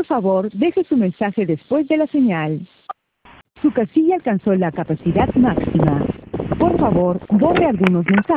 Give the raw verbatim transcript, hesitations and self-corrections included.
favor, deje su mensaje después de la señal. Su casilla alcanzó la capacidad máxima. Por favor, borre algunos mensajes.